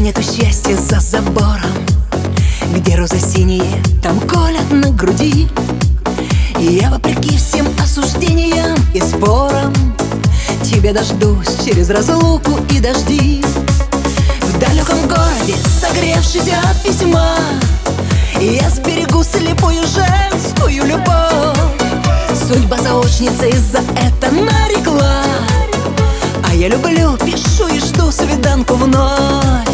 нету счастья за забором, где розы синие, там колят на груди. И я, вопреки всем осуждениям и спорам, тебя дождусь через разлуку и дожди. В далеком городе, согревшись от письма, я сберегу слепую женскую любовь. Судьба заочница из-за это нарекла, а я люблю, пишу и жду свиданку вновь.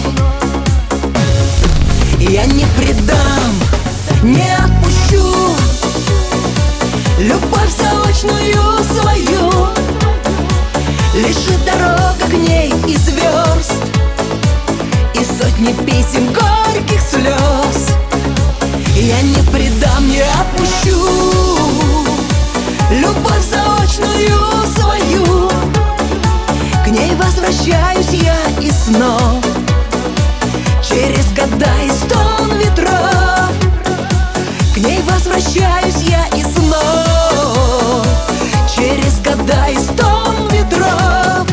Я не предам, не отпущу любовь заочную свою. Лежит дорога к ней из верст и сотни писем горьких слез. Я не предам, не отпущу любовь заочную свою. К ней возвращаюсь я и снов, через года и стон ветров. К ней возвращаюсь я и снов, через года и стон ветров.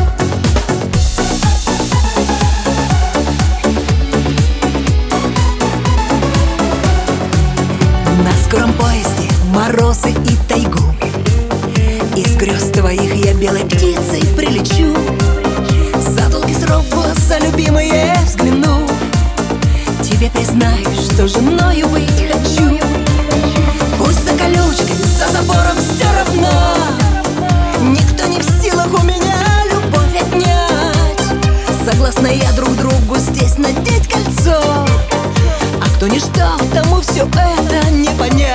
На скором поезде морозы и тайгу, из грез твоих я белой птицей прилечу. За долгий срок в глаза любимые взгляну, тебе признаюсь, что женою быть хочу. Пусть за колючкой, за забором все равно, никто не в силах у меня любовь отнять. Согласна я друг другу здесь надеть кольцо, а кто не ждал, тому все это не понять.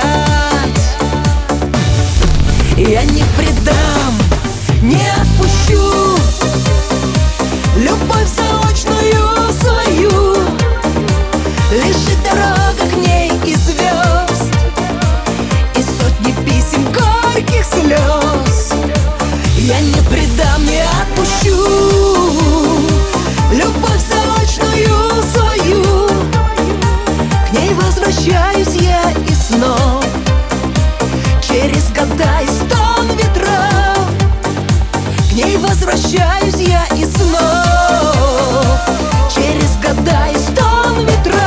Я не предам, не отпущу любовь заочную свою. Лежит дорога к ней из звезд и сотни писем горьких слез. Я не предам, не отпущу любовь заочную свою. К ней возвращаюсь я и снов, через года и стон ветров. К ней возвращаюсь я и снов, через года и стон ветров.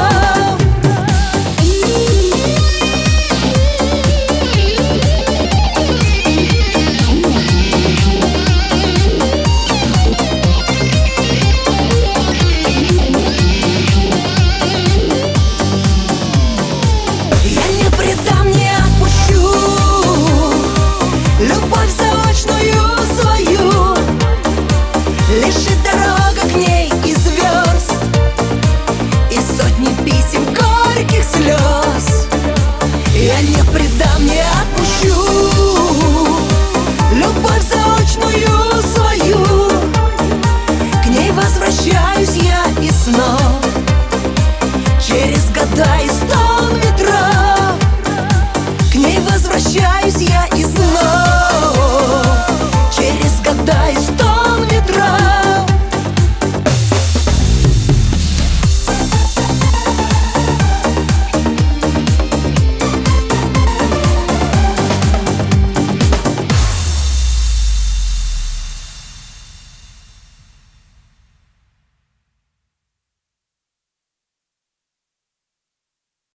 Любовь заочную свою. Лежит дорога к ней из звезд и сотни писем горьких слез. Я не предам.